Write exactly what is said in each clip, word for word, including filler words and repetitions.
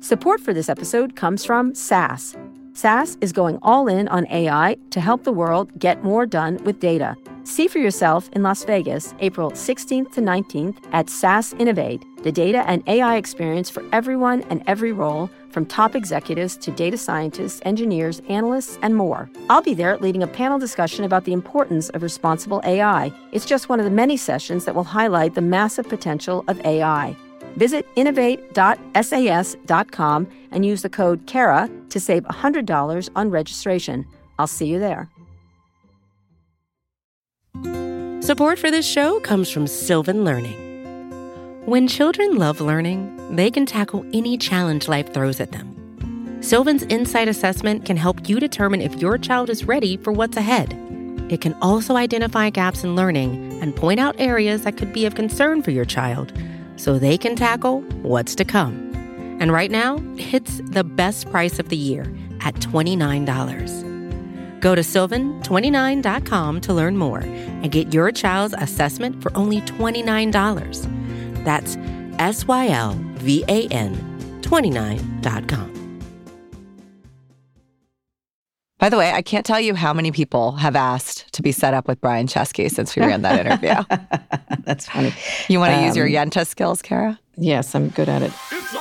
Support for this episode comes from S A S. S A S is going all in on A I to help the world get more done with data. See for yourself in Las Vegas, April sixteenth to nineteenth at S A S Innovate, the data and A I experience for everyone and every role, from top executives to data scientists, engineers, analysts, and more. I'll be there leading a panel discussion about the importance of responsible A I. It's just one of the many sessions that will highlight the massive potential of A I. Visit innovate dot S A S dot com and use the code Kara to save one hundred dollars on registration. I'll see you there. Support for this show comes from Sylvan Learning. When children love learning, they can tackle any challenge life throws at them. Sylvan's Insight Assessment can help you determine if your child is ready for what's ahead. It can also identify gaps in learning and point out areas that could be of concern for your child, so they can tackle what's to come. And right now, it's the best price of the year at twenty-nine dollars. Go to sylvan twenty-nine dot com to learn more and get your child's assessment for only twenty-nine dollars. That's S Y L V A N twenty-nine dot com. By the way, I can't tell you how many people have asked to be set up with Brian Chesky since we ran that interview. That's funny. You want to um, use your Yenta skills, Kara? Yes, I'm good at it.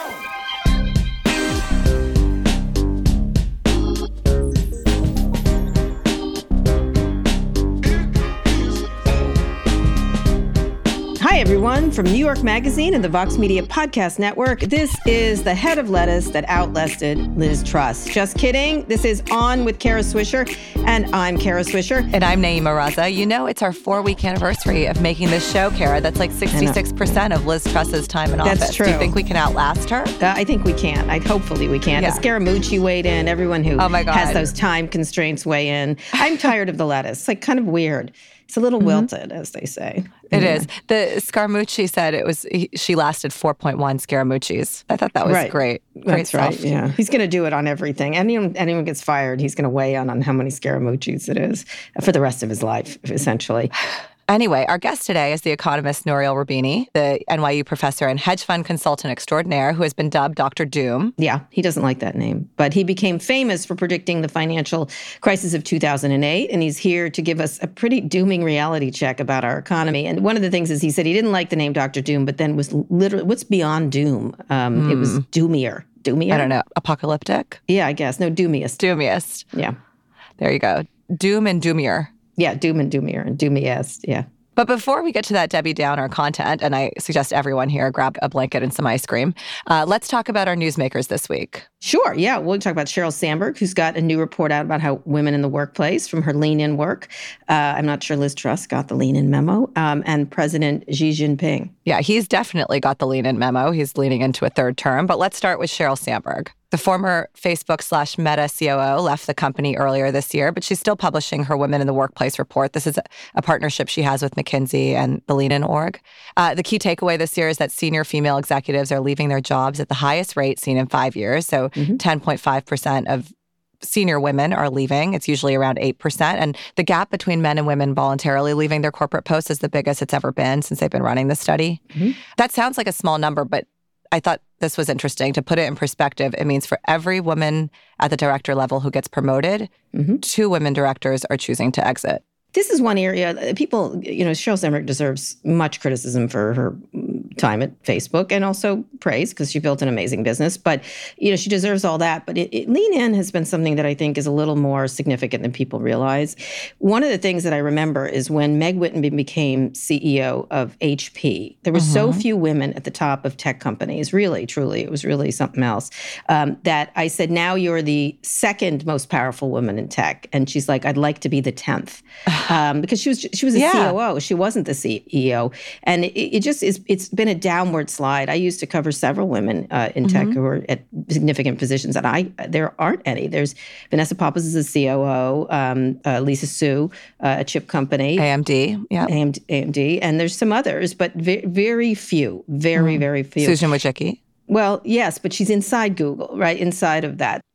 Hi, everyone. From New York Magazine and the Vox Media Podcast Network, this is The Head of Lettuce That Outlasted Liz Truss. Just kidding. This is On with Kara Swisher, and I'm Kara Swisher. And I'm Naima Raza. You know, it's our four-week anniversary of making this show, Kara. That's like sixty-six percent of Liz Truss's time in office. That's true. Do you think we can outlast her? Uh, I think we can. I Hopefully we can. Yeah. Scaramucci weighed in. Everyone who oh my God. has those time constraints weigh in. I'm tired of the lettuce. It's like kind of weird. It's a little mm-hmm. wilted, as they say. It yeah. is. The Scaramucci said it was. He, she lasted four point one Scaramuccis. I thought that was right. great. Great That's stuff. right. Yeah, he's going to do it on everything. Anyone, anyone gets fired, he's going to weigh on on how many Scaramuccis it is for the rest of his life, essentially. Anyway, our guest today is the economist Nouriel Roubini, the N Y U professor and hedge fund consultant extraordinaire who has been dubbed Doctor Doom. Yeah, he doesn't like that name. But he became famous for predicting the financial crisis of two thousand eight, and he's here to give us a pretty dooming reality check about our economy. And one of the things is he said he didn't like the name Doctor Doom, but then was literally, what's beyond doom? Um, mm. It was doomier. Doomier? I don't know. Apocalyptic? Yeah, I guess. No, doomiest. Doomiest. Yeah. There you go. Doom and doomier. Yeah, doom and doomier and doomiest, yeah. But before we get to that Debbie Downer content, and I suggest everyone here grab a blanket and some ice cream, uh, let's talk about our newsmakers this week. Sure, yeah. We'll talk about Sheryl Sandberg, who's got a new report out about how women in the workplace from her lean-in work. Uh, I'm not sure Liz Truss got the lean-in memo. Um, and President Xi Jinping. Yeah, he's definitely got the lean-in memo. He's leaning into a third term. But let's start with Sheryl Sandberg. The former Facebook slash Meta C O O left the company earlier this year, but she's still publishing her Women in the Workplace report. This is a, a partnership she has with McKinsey and the Lean In org. Uh, the key takeaway this year is that senior female executives are leaving their jobs at the highest rate seen in five years. So mm-hmm. ten point five percent of senior women are leaving. It's usually around eight percent. And the gap between men and women voluntarily leaving their corporate posts is the biggest it's ever been since they've been running the study. Mm-hmm. That sounds like a small number, but I thought this was interesting. To put it in perspective, it means for every woman at the director level who gets promoted, mm-hmm. two women directors are choosing to exit. This is one area, people, you know, Sheryl Sandberg deserves much criticism for her time at Facebook and also praise because she built an amazing business. But, you know, she deserves all that. But it, it, Lean In has been something that I think is a little more significant than people realize. One of the things that I remember is when Meg Whitman became C E O of H P, there were mm-hmm. so few women at the top of tech companies, really, truly, it was really something else, um, that I said, now you're the second most powerful woman in tech. And she's like, I'd like to be the tenth. Um, because she was she was a yeah. C O O. She wasn't the C E O. And it, it just is, it's been a downward slide. I used to cover several women uh, in mm-hmm. tech who were at significant positions, and I there aren't any. There's Vanessa Pappas is a C O O, um, uh, Lisa Su, uh, a chip company. A M D, yeah. A M D, A M D, and there's some others, but ve- very few, very, mm. very few. Susan Wojcicki. Well, yes, but she's inside Google, right? Inside of that.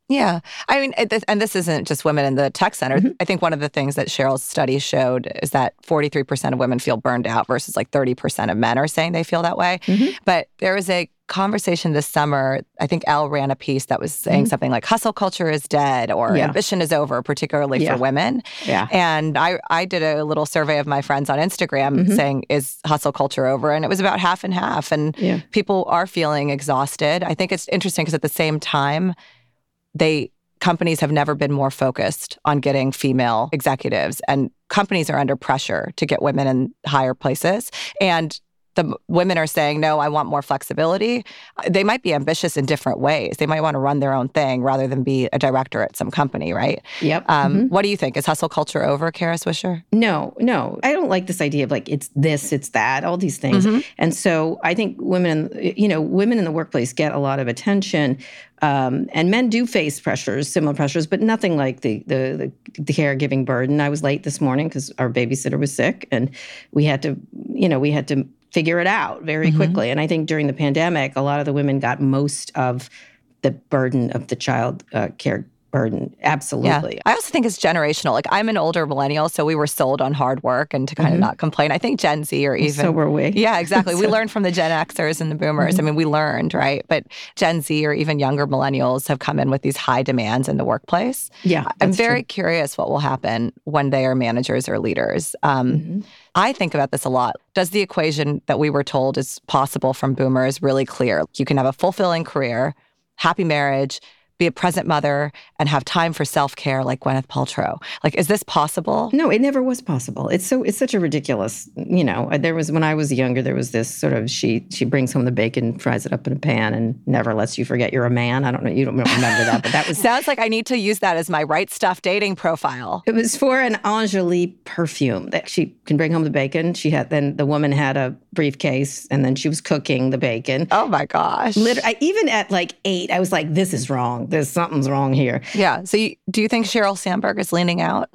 Yeah. I mean, it, and this isn't just women in the tech center. Mm-hmm. I think one of the things that Cheryl's study showed is that forty-three percent of women feel burned out versus like thirty percent of men are saying they feel that way. Mm-hmm. But there was a conversation this summer. I think Elle ran a piece that was saying mm-hmm. something like hustle culture is dead or yeah. ambition is over, particularly yeah. for women. Yeah. And I, I did a little survey of my friends on Instagram mm-hmm. saying, is hustle culture over? And it was about half and half. And yeah. people are feeling exhausted. I think it's interesting because at the same time, they companies have never been more focused on getting female executives, and companies are under pressure to get women in higher places. And the women are saying, no, I want more flexibility. They might be ambitious in different ways. They might want to run their own thing rather than be a director at some company, right? Yep. Um, mm-hmm. What do you think? Is hustle culture over, Kara Swisher? No, no. I don't like this idea of like, it's this, it's that, all these things. Mm-hmm. And so I think women, you know, women in the workplace get a lot of attention. Um, and men do face pressures, similar pressures, but nothing like the the the, the caregiving burden. I was late this morning because our babysitter was sick, and we had to, you know, we had to figure it out very mm-hmm. quickly. And I think during the pandemic, a lot of the women got most of the burden of the child uh, care burden. Absolutely. Yeah. I also think it's generational. Like, I'm an older millennial, so we were sold on hard work and to kind mm-hmm. of not complain. I think Gen Z or even... So were we. Yeah, exactly. so, we learned from the Gen Xers and the boomers. Mm-hmm. I mean, we learned, right? But Gen Z or even younger millennials have come in with these high demands in the workplace. Yeah, I'm very true. curious what will happen when they are managers or leaders. Um, mm-hmm. I think about this a lot. Does the equation that we were told is possible from boomers really clear? You can have a fulfilling career, happy marriage, be a present mother, and have time for self-care like Gwyneth Paltrow. Like, is this possible? No, it never was possible. It's so it's such a ridiculous, you know, there was, when I was younger, there was this sort of, she she brings home the bacon, fries it up in a pan, and never lets you forget you're a man. I don't know, you don't remember that, but that was... Sounds like I need to use that as my right stuff dating profile. It was for an Angélique perfume that she can bring home the bacon. She had, then the woman had a briefcase, and then she was cooking the bacon. Oh my gosh. Literally, I, even at like eight, I was like, this is wrong. There's something's wrong here. Yeah. So you, do you think Sheryl Sandberg is leaning out?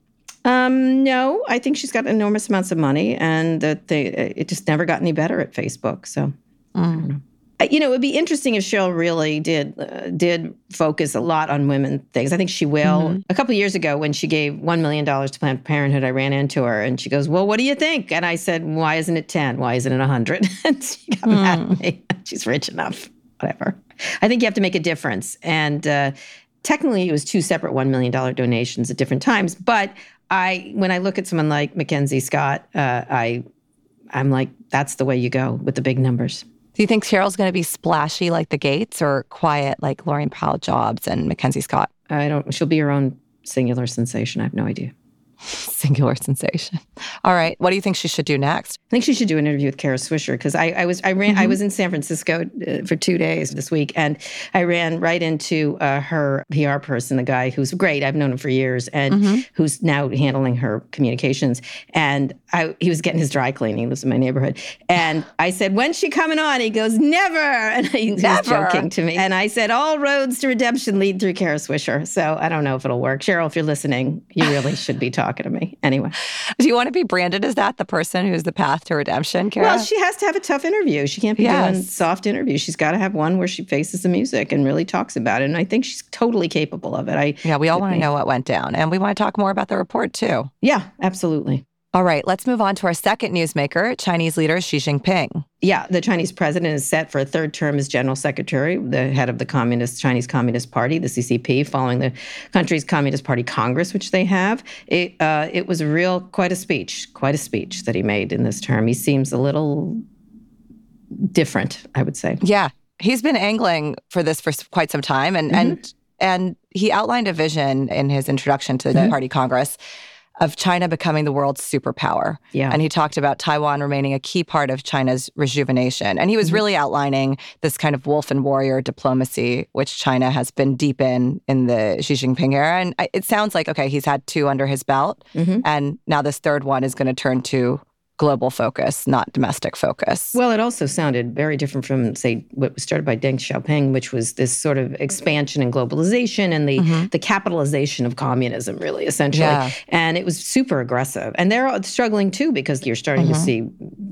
Um, no, I think she's got enormous amounts of money, and that they, it just never got any better at Facebook. So, mm. I don't know. You know, it would be interesting if Sheryl really did uh, did focus a lot on women things. I think she will. Mm-hmm. A couple of years ago, when she gave one million dollars to Planned Parenthood, I ran into her, and she goes, well, what do you think? And I said, why isn't it ten? Why isn't it one hundred? And she got mm. mad at me. She's rich enough. Whatever. I think you have to make a difference. And uh, technically, it was two separate one million dollars donations at different times. But I, when I look at someone like Mackenzie Scott, uh, I, I'm like, that's the way you go with the big numbers. Do you think Cheryl's going to be splashy like the Gates, or quiet like Laurene Powell Jobs and Mackenzie Scott? I don't. She'll be her own singular sensation. I have no idea. Singular sensation. All right. What do you think she should do next? I think she should do an interview with Kara Swisher, because I, I was I ran mm-hmm. I was in San Francisco uh, for two days this week, and I ran right into uh, her P R person, the guy who's great. I've known him for years, and mm-hmm. who's now handling her communications. And I, he was getting his dry cleaning. He lives in my neighborhood. And I said, when's she coming on? He goes, never. And he never. was joking to me. And I said, all roads to redemption lead through Kara Swisher. So I don't know if it'll work. Cheryl, if you're listening, you really should be talking to me. Anyway. Do you want to be branded as that, the person who's the path to redemption, Kara? Well, she has to have a tough interview. She can't be yes. doing soft interviews. She's got to have one where she faces the music and really talks about it. And I think she's totally capable of it. I Yeah, we all want to know what went down. And we want to talk more about the report, too. Yeah, absolutely. All right, let's move on to our second newsmaker, Chinese leader Xi Jinping. Yeah, the Chinese president is set for a third term as general secretary, the head of the Communist Chinese Communist Party, the C C P, following the country's Communist Party Congress, which they have. It, uh, it was a real, quite a speech, quite a speech that he made in this term. He seems a little different, I would say. Yeah, he's been angling for this for quite some time, and mm-hmm. and and he outlined a vision in his introduction to the mm-hmm. Party Congress of China becoming the world's superpower. Yeah. And he talked about Taiwan remaining a key part of China's rejuvenation. And he was mm-hmm. really outlining this kind of wolf and warrior diplomacy, which China has been deep in in the Xi Jinping era. And it sounds like, okay, he's had two under his belt. Mm-hmm. And now this third one is going to turn to global focus, not domestic focus. Well, it also sounded very different from, say, what was started by Deng Xiaoping, which was this sort of expansion and globalization and the, mm-hmm. the capitalization of communism, really, essentially. Yeah. And it was super aggressive. And they're struggling, too, because you're starting mm-hmm. to see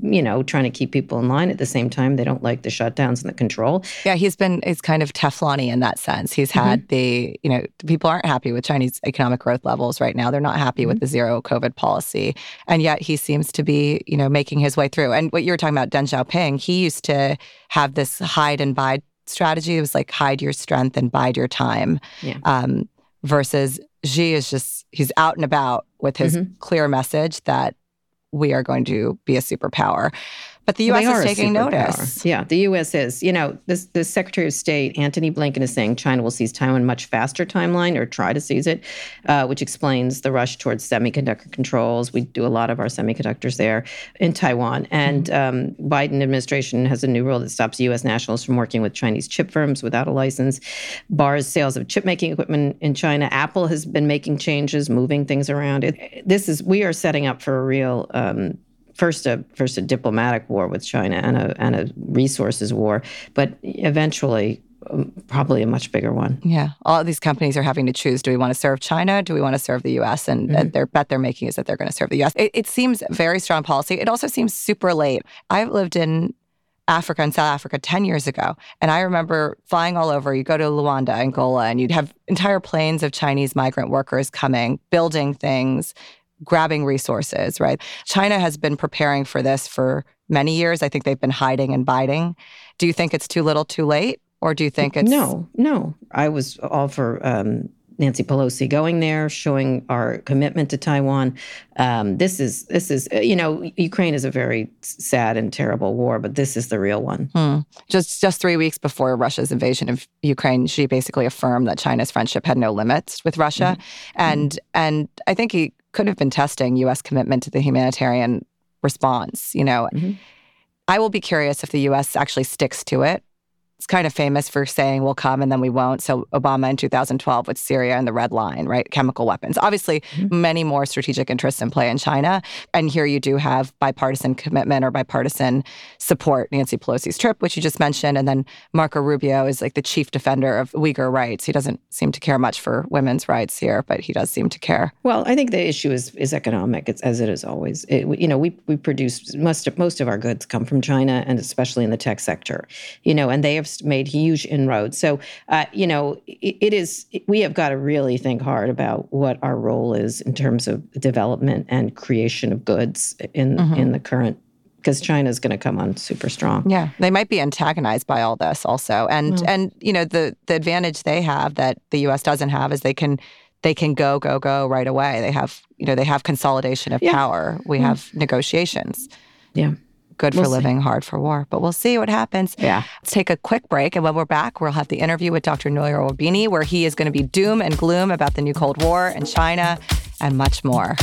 you know, trying to keep people in line. At the same time, they don't like the shutdowns and the control. Yeah, he's been, he's kind of Teflon-y in that sense. He's had mm-hmm. the, you know, people aren't happy with Chinese economic growth levels right now. They're not happy mm-hmm. with the zero COVID policy. And yet he seems to be, you know, making his way through. And what you were talking about, Deng Xiaoping, he used to have this hide and bide strategy. It was like hide your strength and bide your time. Yeah. Um, versus Xi is just, he's out and about with his mm-hmm. clear message that we are going to be a superpower. But the U S well, is taking notice. Yeah, the U S is. You know, this the Secretary of State, Antony Blinken, is saying China will seize Taiwan much faster timeline or try to seize it, uh, which explains the rush towards semiconductor controls. We do a lot of our semiconductors there in Taiwan. And um, Biden administration has a new rule that stops U S nationals from working with Chinese chip firms without a license, bars sales of chip-making equipment in China. Apple has been making changes, moving things around. It, this is, we are setting up for a real um, First a first a diplomatic war with China and a and a resources war, but eventually um, probably a much bigger one. Yeah, all of these companies are having to choose: do we want to serve China? Do we want to serve the U S? And mm-hmm. their bet they're making is that they're going to serve the U S. It, it seems very strong policy. It also seems super late. I've lived in Africa and South Africa ten years ago, and I remember flying all over. You go to Luanda, Angola, and you'd have entire planes of Chinese migrant workers coming, building things, grabbing resources, right? China has been preparing for this for many years. I think they've been hiding and biding. Do you think it's too little, too late? Or do you think it's... No, no. I was all for um, Nancy Pelosi going there, showing our commitment to Taiwan. Um, this is, this is, you know, Ukraine is a very sad and terrible war, but this is the real one. Hmm. Just just three weeks before Russia's invasion of Ukraine, Xi basically affirmed that China's friendship had no limits with Russia. Mm-hmm. And mm-hmm. and I think he could have been testing U S commitment to the humanitarian response. You know, mm-hmm. I will be curious if the U S actually sticks to it. It's kind of famous for saying we'll come and then we won't. So Obama in two thousand twelve with Syria and the Red Line, right? Chemical weapons. Obviously, mm-hmm. many more strategic interests in play in China. And here you do have bipartisan commitment or bipartisan support. Nancy Pelosi's trip, which you just mentioned. And then Marco Rubio is like the chief defender of Uyghur rights. He doesn't seem to care much for women's rights here, but he does seem to care. Well, I think the issue is is economic, it's, as it is always. It, you know, we we produce, most of, most of our goods come from China, and especially in the tech sector. You know, and they have made huge inroads. So, uh, you know, it, it is, we have got to really think hard about what our role is in terms of development and creation of goods in, mm-hmm. in the current, because China is going to come on super strong. Yeah, they might be antagonized by all this also. And, mm. and you know, the the advantage they have that the U S doesn't have is they can they can go, go, go right away. They have, you know, they have consolidation of yeah. power. We mm. have negotiations. Yeah. Good for we'll living, see. Hard for war. But we'll see what happens. Yeah. Let's take a quick break. And when we're back, we'll have the interview with Doctor Noor Wabini, where he is going to be doom and gloom about the new Cold War and China and much more.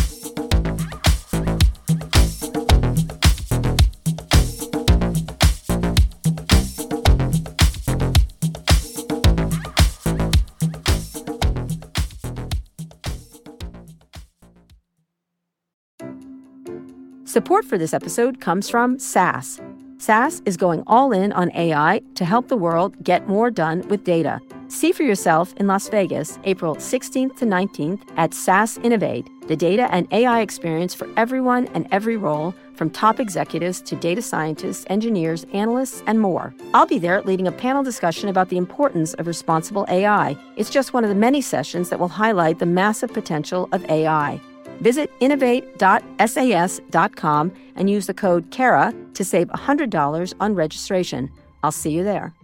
Support for this episode comes from S A S. S A S is going all in on A I to help the world get more done with data. See for yourself in Las Vegas, April sixteenth to nineteenth at S A S Innovate, the data and A I experience for everyone and every role, from top executives to data scientists, engineers, analysts, and more. I'll be there leading a panel discussion about the importance of responsible A I. It's just one of the many sessions that will highlight the massive potential of A I. Visit innovate dot S A S dot com and use the code Kara to save one hundred dollars on registration. I'll see you there.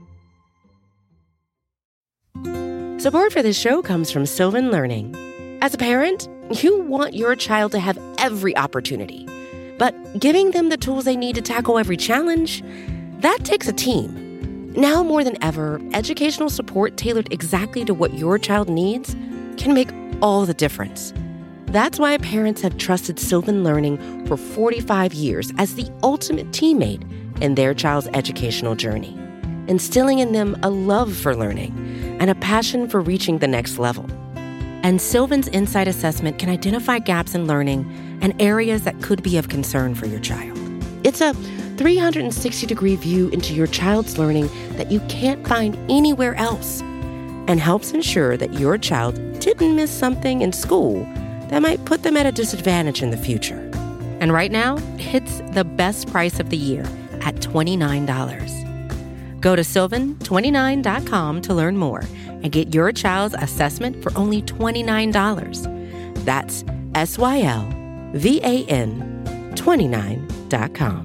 Support for this show comes from Sylvan Learning. As a parent, you want your child to have every opportunity, but giving them the tools they need to tackle every challenge, that takes a team. Now more than ever, educational support tailored exactly to what your child needs can make all the difference. That's why parents have trusted Sylvan Learning for forty-five years as the ultimate teammate in their child's educational journey, instilling in them a love for learning and a passion for reaching the next level. And Sylvan's Insight Assessment can identify gaps in learning and areas that could be of concern for your child. It's a three hundred sixty degree view into your child's learning that you can't find anywhere else, and helps ensure that your child didn't miss something in school that might put them at a disadvantage in the future. And right now, it's the best price of the year at twenty-nine dollars. Go to sylvan twenty-nine dot com to learn more and get your child's assessment for only twenty-nine dollars. That's S Y L V A N twenty-nine dot com.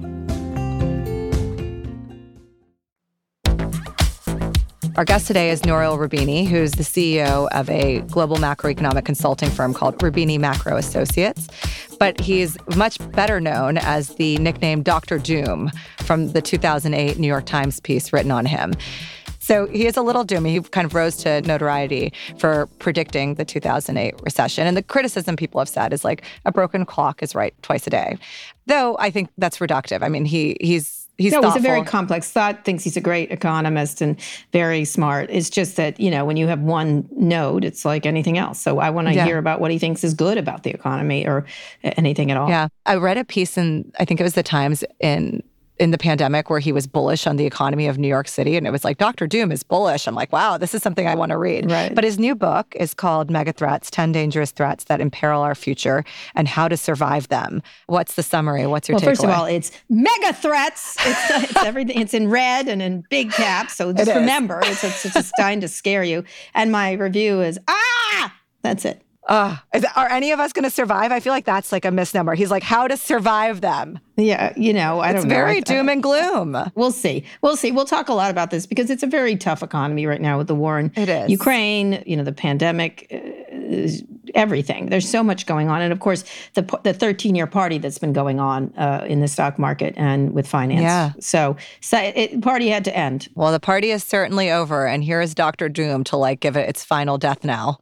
Our guest today is Nouriel Roubini, who's the C E O of a global macroeconomic consulting firm called Roubini Macro Associates. But he's much better known as the nickname Doctor Doom from the two thousand eight New York Times piece written on him. So he is a little doomy. He kind of rose to notoriety for predicting the two thousand eight recession. And the criticism people have said is like a broken clock is right twice a day. Though I think that's reductive. I mean, he he's He's no, thoughtful. He's a very complex thought, thinks he's a great economist and very smart. It's just that, you know, when you have one node, it's like anything else. So I want to yeah. hear about what he thinks is good about the economy or anything at all. Yeah. I read a piece in, I think it was the Times in in the pandemic where he was bullish on the economy of New York City. And it was like, Doctor Doom is bullish. I'm like, wow, this is something I want to read. Right. But his new book is called Mega Threats, ten Dangerous Threats That Imperil Our Future and How to Survive Them. What's the summary? What's your well, takeaway? First of all, it's mega threats. It's, uh, it's everything. It's in red and in big caps. So just remember, it's, it's, it's designed to scare you. And my review is, ah, that's it. Uh, is, are any of us going to survive? I feel like that's like a misnomer. He's like, how to survive them. Yeah, you know, I it's don't know. It's very I, doom I, and gloom. We'll see. We'll see. We'll talk a lot about this because it's a very tough economy right now with the war in it is. Ukraine, you know, the pandemic, uh, everything. There's so much going on. And of course, the the thirteen-year party that's been going on uh, in the stock market and with finance. Yeah. So, so it, party had to end. Well, the party is certainly over. And here is Doctor Doom to like give it its final death knell.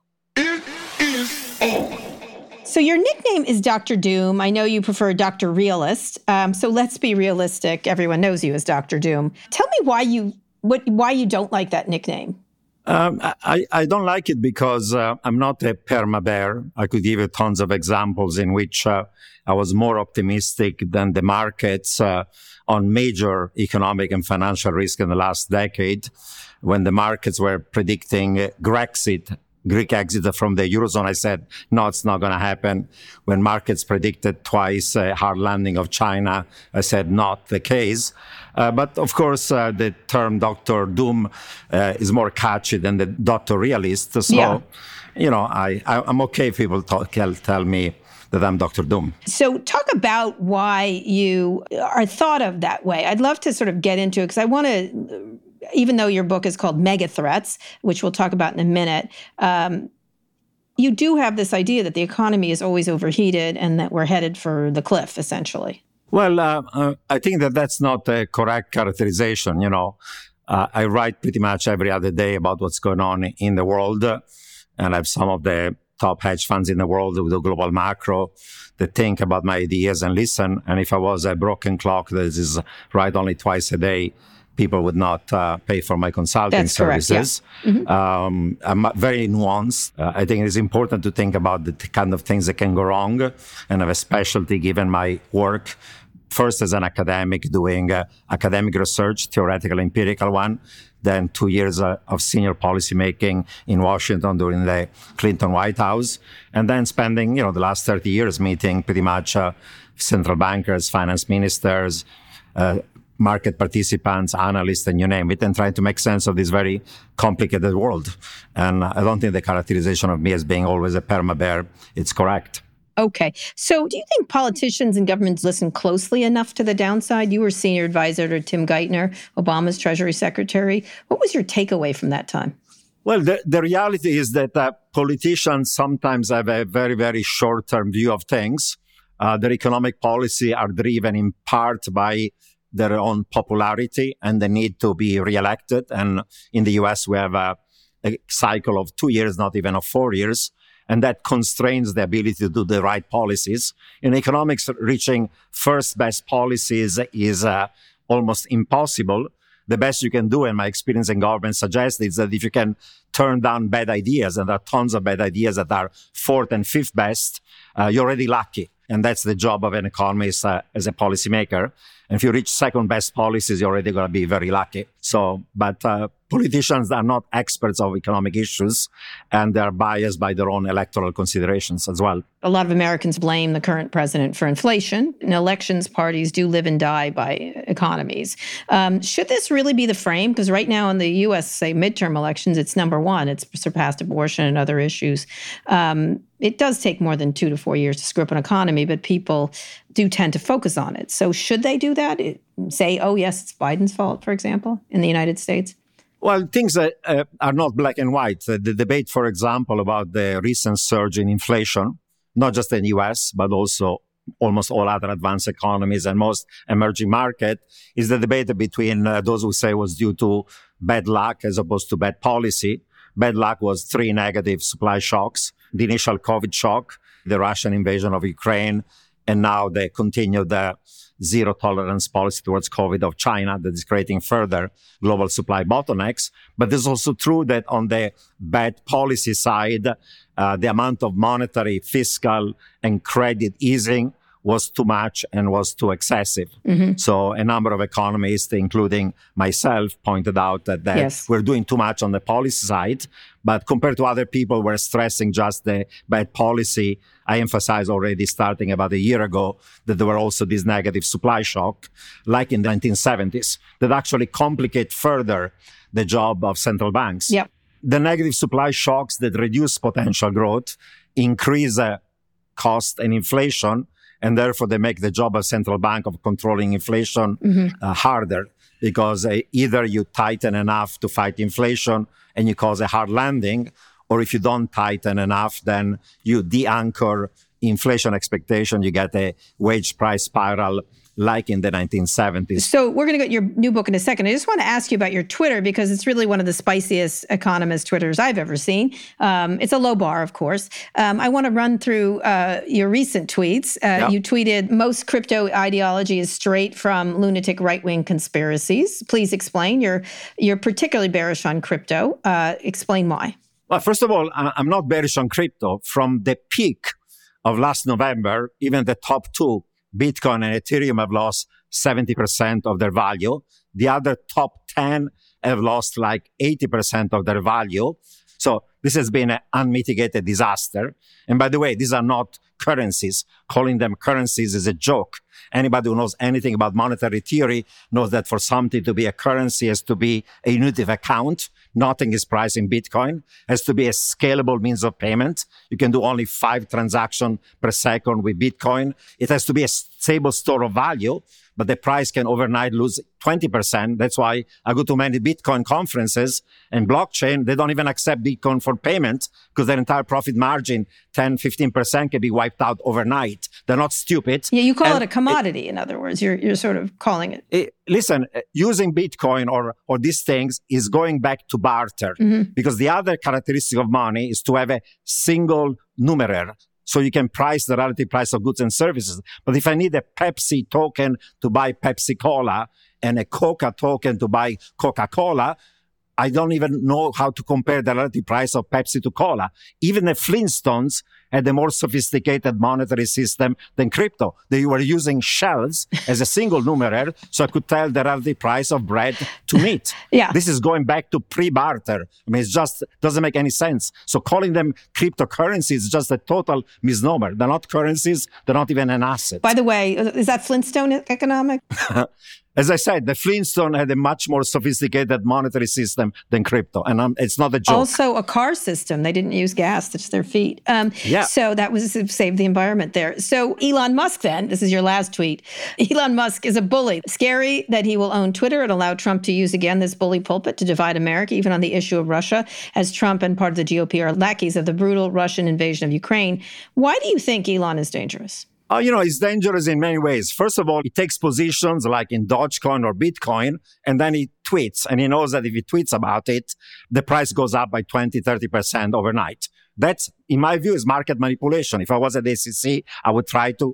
So your nickname is Doctor Doom. I know you prefer Doctor Realist. Um, so let's be realistic. Everyone knows you as Doctor Doom. Tell me why you what why you don't like that nickname. Um, I, I don't like it because uh, I'm not a perma-bear. I could give you tons of examples in which uh, I was more optimistic than the markets uh, on major economic and financial risk in the last decade, when the markets were predicting uh, Grexit, Greek exit from the Eurozone. I said, no, it's not going to happen. When markets predicted twice a hard landing of China, I said, not the case. Uh, but of course, uh, the term Doctor Doom uh, is more catchy than the Doctor Realist. So, yeah. you know, I, I, I'm okay if people talk, tell me that I'm Doctor Doom. So talk about why you are thought of that way. I'd love to sort of get into it because I want to... Even though your book is called Mega Threats, which we'll talk about in a minute, um, you do have this idea that the economy is always overheated and that we're headed for the cliff, essentially. Well, uh, uh, I think that that's not a correct characterization. You know, uh, I write pretty much every other day about what's going on in the world, uh, and I have some of the top hedge funds in the world with the global macro that think about my ideas and listen. And if I was a broken clock that is right only twice a day, people would not uh, pay for my consulting That's services. Correct, yeah. mm-hmm. um, I'm very nuanced. Uh, I think it is important to think about the t- kind of things that can go wrong and have a specialty given my work. First, as an academic, doing uh, academic research, theoretical, empirical one. Then two years uh, of senior policy making in Washington during the Clinton White House. And then spending, you know, the last thirty years meeting pretty much uh, central bankers, finance ministers, uh, market participants, analysts, and you name it, and trying to make sense of this very complicated world. And I don't think the characterization of me as being always a perma-bear, it's correct. Okay. So do you think politicians and governments listen closely enough to the downside? You were senior advisor to Tim Geithner, Obama's Treasury Secretary. What was your takeaway from that time? Well, the, the reality is that uh, politicians sometimes have a very, very short-term view of things. Uh, their economic policy are driven in part by their own popularity and the need to be reelected. And in the U S, we have a, a cycle of two years, not even of four years. And that constrains the ability to do the right policies. In economics, reaching first best policies is uh, almost impossible. The best you can do, and my experience in government suggests, is that if you can turn down bad ideas, and there are tons of bad ideas that are fourth and fifth best, uh, you're already lucky. And that's the job of an economist uh, as a policymaker. And if you reach second best policies, you're already going to be very lucky. So, but uh, politicians are not experts of economic issues, and they're biased by their own electoral considerations as well. A lot of Americans blame the current president for inflation. In elections, parties do live and die by economies. Um, should this really be the frame? Because right now in the U S, say, midterm elections, it's number one. It's surpassed abortion and other issues. Um, it does take more than two to four years to screw up an economy, but people do tend to focus on it. So should they do that? It, say, oh, yes, it's Biden's fault, for example, in the United States? Well, things uh, uh, are not black and white. Uh, the debate, for example, about the recent surge in inflation, not just in the U S, but also almost all other advanced economies and most emerging markets, is the debate between uh, those who say it was due to bad luck as opposed to bad policy. Bad luck was three negative supply shocks: the initial COVID shock, the Russian invasion of Ukraine, and now the continued uh, zero tolerance policy towards COVID of China that is creating further global supply bottlenecks. But it's also true that on the bad policy side, uh, the amount of monetary, fiscal, and credit easing was too much and was too excessive. Mm-hmm. So a number of economists, including myself, pointed out that, that yes. we're doing too much on the policy side. But compared to other people, we're stressing just the bad policy. I emphasized already starting about a year ago that there were also these negative supply shock, like in the nineteen seventies, that actually complicate further the job of central banks. Yep. The negative supply shocks that reduce potential growth, increase uh, cost and inflation, and therefore they make the job of central bank of controlling inflation mm-hmm. uh, harder, because uh, either you tighten enough to fight inflation and you cause a hard landing, or if you don't tighten enough, then you de-anchor inflation expectation, you get a wage price spiral like in the nineteen seventies. So we're going to go to your new book in a second. I just want to ask you about your Twitter, because it's really one of the spiciest economist Twitters I've ever seen. Um, it's a low bar, of course. Um, I want to run through uh, your recent tweets. Uh, yep. You tweeted, most crypto ideology is straight from lunatic right-wing conspiracies. Please explain. You're, you're particularly bearish on crypto. Uh, explain why. Well, first of all, I'm not bearish on crypto. From the peak of last November, even the top two, Bitcoin and Ethereum, have lost seventy percent of their value. The other top ten have lost like eighty percent of their value. So this has been an unmitigated disaster. And by the way, these are not currencies. Calling them currencies is a joke. Anybody who knows anything about monetary theory knows that for something to be a currency, it has to be a unit of account. Nothing is priced in Bitcoin. It has to be a scalable means of payment. You can do only five transactions per second with Bitcoin. It has to be a stable store of value, but the price can overnight lose twenty percent. That's why I go to many Bitcoin conferences and blockchain. They don't even accept Bitcoin for payment because their entire profit margin, ten, fifteen percent, can be wiped out overnight. They're not stupid. Yeah, you call and it a commodity, it, in other words. You're you're sort of calling it. it listen, using Bitcoin or, or these things is going back to barter, mm-hmm. because the other characteristic of money is to have a single numeraire. So you can price the relative price of goods and services. But if I need a Pepsi token to buy Pepsi-Cola and a Coca token to buy Coca-Cola, I don't even know how to compare the relative price of Pepsi to Cola. Even the Flintstones had a more sophisticated monetary system than crypto. They were using shells as a single numeraire, so I could tell the relative price of bread to meat. Yeah. This is going back to pre-barter. I mean, it just doesn't make any sense. So calling them cryptocurrencies is just a total misnomer. They're not currencies. They're not even an asset. By the way, is that Flintstone economic? As I said, the Flintstone had a much more sophisticated monetary system than crypto. And um, it's not a joke. Also a car system. They didn't use gas, just their feet. Um, yeah. So that was saved the environment there. So Elon Musk then, this is your last tweet. Elon Musk is a bully. Scary that he will own Twitter and allow Trump to use again this bully pulpit to divide America, even on the issue of Russia, as Trump and part of the G O P are lackeys of the brutal Russian invasion of Ukraine. Why do you think Elon is dangerous? Oh, you know, it's dangerous in many ways. First of all, he takes positions like in Dogecoin or Bitcoin, and then he tweets. And he knows that if he tweets about it, the price goes up by twenty, thirty percent overnight. That's, in my view, is market manipulation. If I was at A C C, I would try to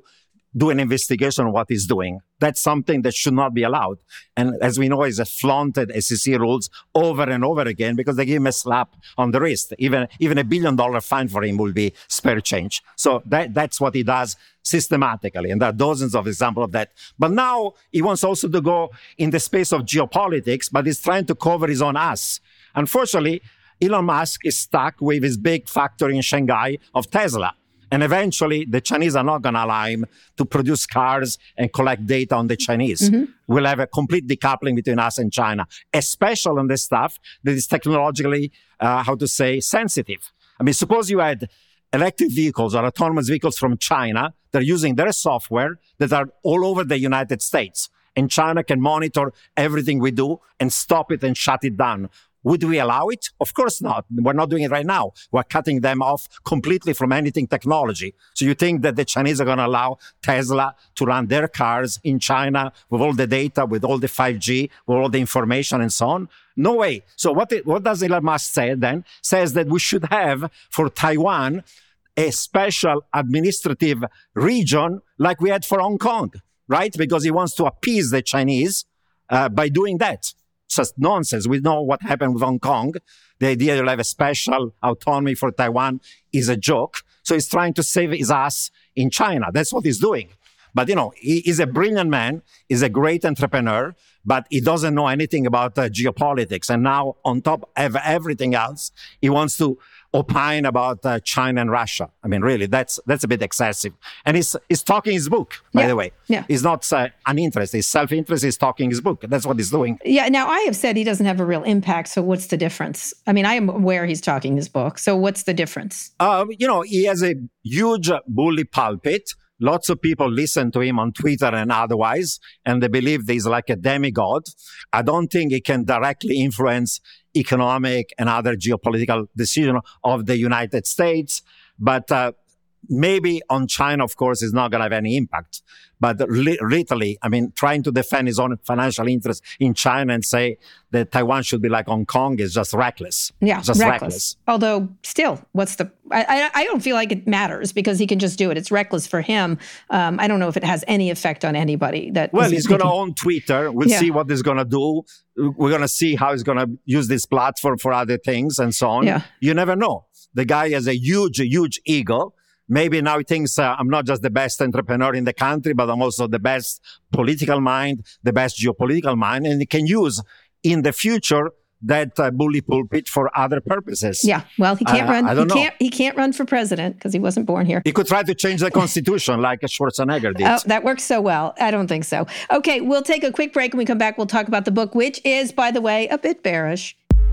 do an investigation on what he's doing. That's something that should not be allowed. And as we know, he's flaunted S E C rules over and over again because they give him a slap on the wrist. Even, even a billion dollar fine for him will be spare change. So that, that's what he does systematically. And there are dozens of examples of that. But now he wants also to go in the space of geopolitics, but he's trying to cover his own ass. Unfortunately, Elon Musk is stuck with his big factory in Shanghai of Tesla. And eventually, the Chinese are not going to allow him to produce cars and collect data on the Chinese. Mm-hmm. We'll have a complete decoupling between us and China, especially on the stuff that is technologically, uh, how to say, sensitive. I mean, suppose you had electric vehicles or autonomous vehicles from China that are using their software that are all over the United States. And China can monitor everything we do and stop it and shut it down. Would we allow it? Of course not. We're not doing it right now. We're cutting them off completely from anything technology. So you think that the Chinese are going to allow Tesla to run their cars in China with all the data, with all the five G, with all the information and so on? No way. So what, it, what does Elon Musk say then? Says that we should have for Taiwan a special administrative region like we had for Hong Kong, right? Because he wants to appease the Chinese uh, by doing that. Just nonsense. We know what happened with Hong Kong. The idea you'll have a special autonomy for Taiwan is a joke. So he's trying to save his ass in China. That's what he's doing. But, you know, he is a brilliant man. He's a great entrepreneur, but he doesn't know anything about uh, geopolitics. And now, on top of everything else, he wants to opine about uh, China and Russia. I mean, really, that's that's a bit excessive. And he's, he's talking his book, by yeah. the way. Yeah. He's not uh, uninterested. His self-interest is talking his book. That's what he's doing. Yeah. Now, I have said he doesn't have a real impact. So what's the difference? I mean, I am aware he's talking his book. So what's the difference? Uh, you know, he has a huge bully pulpit. Lots of people listen to him on Twitter and otherwise, and they believe that he's like a demigod. I don't think he can directly influence economic and other geopolitical decisions of the United States. But uh, maybe on China, of course, is not going to have any impact. But li- literally, I mean, trying to defend his own financial interests in China and say that Taiwan should be like Hong Kong is just reckless. Yeah, just reckless. reckless. Although, still, what's the? I, I I don't feel like it matters because he can just do it. It's reckless for him. Um, I don't know if it has any effect on anybody. That well, he's going to own Twitter. We'll yeah. see what he's going to do. We're going to see how he's going to use this platform for other things and so on. Yeah. You never know. The guy has a huge, huge ego. Maybe now he thinks uh, I'm not just the best entrepreneur in the country, but I'm also the best political mind, the best geopolitical mind, and he can use in the future that uh, bully pulpit for other purposes. Yeah, well, he can't uh, run. I don't he know. can't. He can't run for president because he wasn't born here. He could try to change the constitution like Schwarzenegger did. Oh, that works so well. I don't think so. Okay, we'll take a quick break. When we come back, we'll talk about the book, which is, by the way, a bit bearish.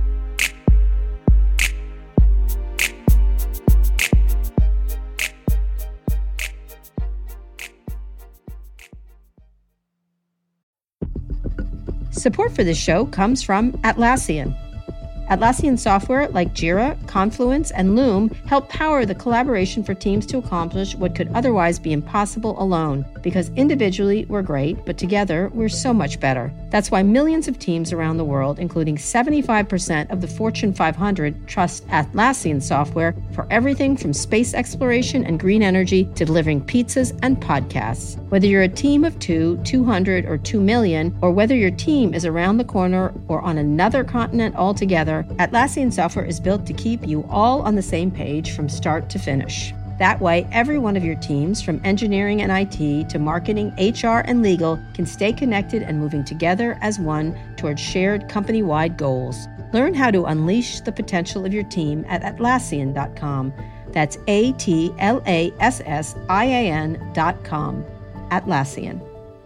Support for this show comes from Atlassian. Atlassian software like Jira, Confluence, and Loom help power the collaboration for teams to accomplish what could otherwise be impossible alone. Because individually, we're great, but together, we're so much better. That's why millions of teams around the world, including seventy-five percent of the Fortune five hundred, trust Atlassian software for everything from space exploration and green energy to delivering pizzas and podcasts. Whether you're a team of two, two hundred, or two million, or whether your team is around the corner or on another continent altogether, Atlassian software is built to keep you all on the same page from start to finish. That way, every one of your teams, from engineering and I T to marketing, H R, and legal, can stay connected and moving together as one towards shared company-wide goals. Learn how to unleash the potential of your team at Atlassian dot com. That's A T L A S S I A N dot com. Atlassian.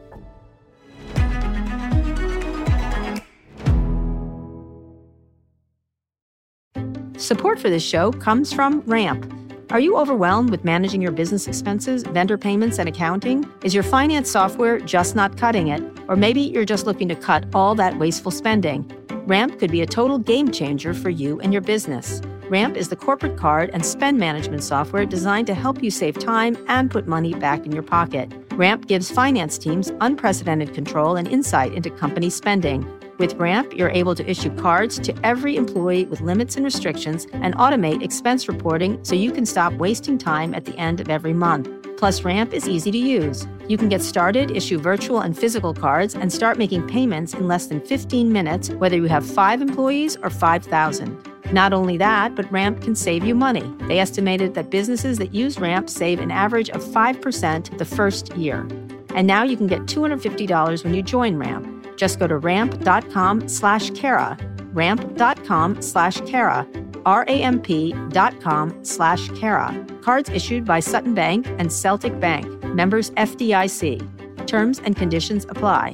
Support for this show comes from Ramp. Are you overwhelmed with managing your business expenses, vendor payments, and accounting? Is your finance software just not cutting it? Or maybe you're just looking to cut all that wasteful spending. Ramp could be a total game changer for you and your business. Ramp is the corporate card and spend management software designed to help you save time and put money back in your pocket. Ramp gives finance teams unprecedented control and insight into company spending. With Ramp, you're able to issue cards to every employee with limits and restrictions and automate expense reporting so you can stop wasting time at the end of every month. Plus, Ramp is easy to use. You can get started, issue virtual and physical cards, and start making payments in less than fifteen minutes, whether you have five employees or five thousand. Not only that, but Ramp can save you money. They estimated that businesses that use Ramp save an average of five percent the first year. And now you can get two hundred fifty dollars when you join Ramp. Just go to ramp.com slash Kara, ramp.com slash Kara, R-A-M-P dot com slash Kara. Cards issued by Sutton Bank and Celtic Bank. Members F D I C. Terms and conditions apply.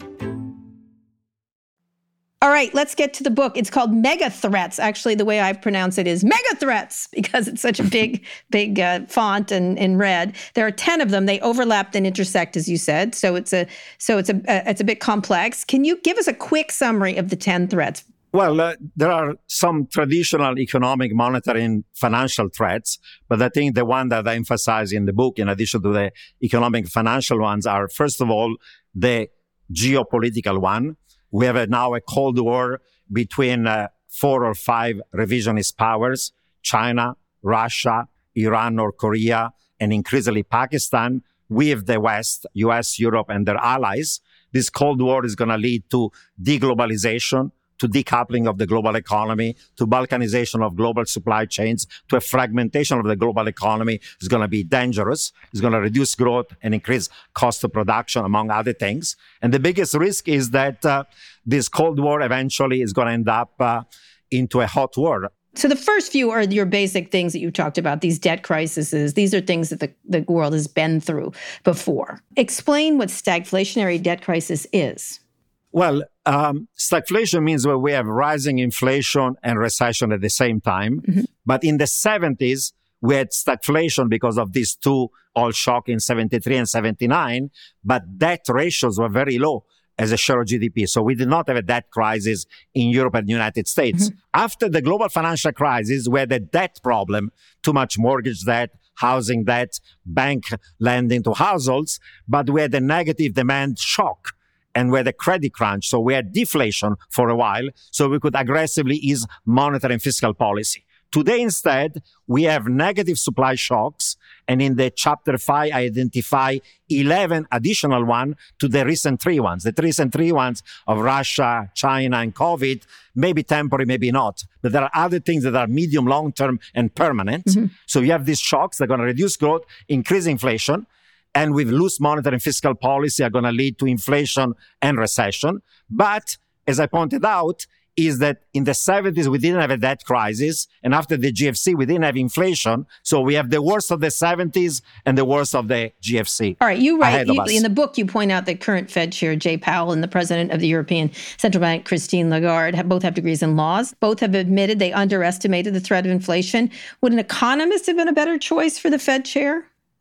All right, let's get to the book. It's called Mega Threats. Actually, the way I pronounce it is Mega Threats because it's such a big, big uh, font and in red. There are ten of them. They overlap and intersect, as you said. So it's a so it's a uh, it's a bit complex. Can you give us a quick summary of the ten threats? Well, uh, there are some traditional economic, monetary, and financial threats, but I think the one that I emphasize in the book, in addition to the economic, financial ones, are, first of all, the geopolitical one. We have a, now a Cold War between uh, four or five revisionist powers, China, Russia, Iran, North Korea, and increasingly Pakistan, with the West, U S, Europe, and their allies. This Cold War is going to lead to deglobalization, to decoupling of the global economy, to balkanization of global supply chains, to a fragmentation of the global economy. Is going to be dangerous. It's going to reduce growth and increase cost of production, among other things. And the biggest risk is that uh, this Cold War eventually is going to end up uh, into a hot war. So the first few are your basic things that you talked about, these debt crises. These are things that the, the world has been through before. Explain what stagflationary debt crisis is. Well, um, stagflation means that we have rising inflation and recession at the same time. Mm-hmm. But in the seventies, we had stagflation because of these two oil shocks in seventy-three and seventy-nine, but debt ratios were very low as a share of G D P. So we did not have a debt crisis in Europe and the United States. Mm-hmm. After the global financial crisis, we had a debt problem, too much mortgage debt, housing debt, bank lending to households, but we had a negative demand shock. And we had a credit crunch, so we had deflation for a while, so we could aggressively ease monetary and fiscal policy. Today, instead, we have negative supply shocks, and in the chapter five, I identify eleven additional ones to the recent three ones. The recent three ones of Russia, China, and COVID may be temporary, maybe not, but there are other things that are medium, long-term, and permanent. Mm-hmm. So you have these shocks that are going to reduce growth, increase inflation, and with loose monetary and fiscal policy are going to lead to inflation and recession. But, as I pointed out, is that in the seventies, we didn't have a debt crisis. And after the G F C, we didn't have inflation. So we have the worst of the seventies and the worst of the G F C. All right, you write, you, in the book, you point out that current Fed Chair Jay Powell and the president of the European Central Bank, Christine Lagarde, have, both have degrees in laws. Both have admitted they underestimated the threat of inflation. Would an economist have been a better choice for the Fed chair?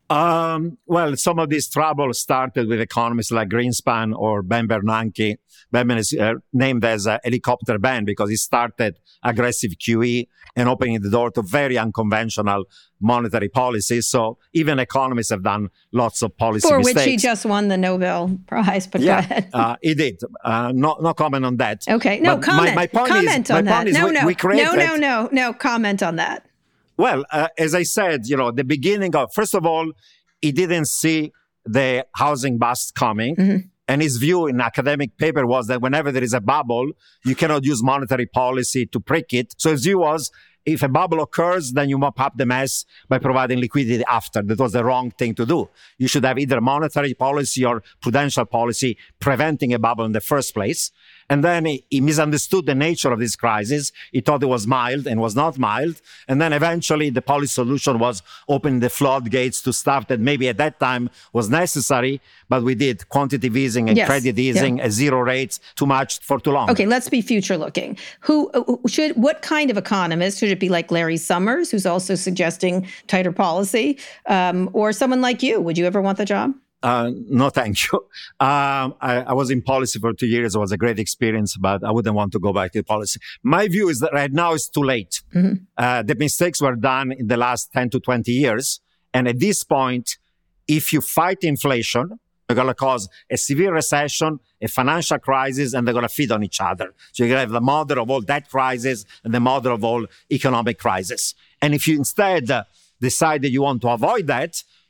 Um, well, some of this trouble started with economists like Greenspan or Ben Bernanke. Ben is uh, named as a helicopter Ben because he started aggressive Q E and opening the door to very unconventional monetary policies. So even economists have done lots of policy For mistakes. which he just won the Nobel Prize, but yeah, go ahead. uh, he did. Uh, no, no comment on that. Okay, no, but comment. My, my point comment is, on my that. point is no, we, no, we created, no, no, no, no, comment on that. Well, uh, as I said, you know, the beginning of, first of all, he didn't see the housing bust coming. Mm-hmm. And his view in academic paper was that whenever there is a bubble, you cannot use monetary policy to prick it. So his view was, if a bubble occurs, then you mop up the mess by providing liquidity after. That was the wrong thing to do. You should have either monetary policy or prudential policy preventing a bubble in the first place. And then he, he misunderstood the nature of this crisis. He thought it was mild and was not mild. And then eventually the policy solution was opening the floodgates to stuff that maybe at that time was necessary, but we did quantitative easing and yes. credit easing yeah. at zero rates too much for too long. Okay, let's be future looking. Who should, what kind of economist, should it be like Larry Summers, who's also suggesting tighter policy, um, or someone like you? Would you ever want the job? Uh, no, thank you. Um, I, I was in policy for two years. It was a great experience, but I wouldn't want to go back to policy. My view is that right now it's too late. Mm-hmm. Uh, the mistakes were done in the last ten to twenty years. And at this point, if you fight inflation, they're going to cause a severe recession, a financial crisis, and they're going to feed on each other. So you're going to have the mother of all debt crises and the mother of all economic crisis. And if you instead uh, decide that you want to avoid that,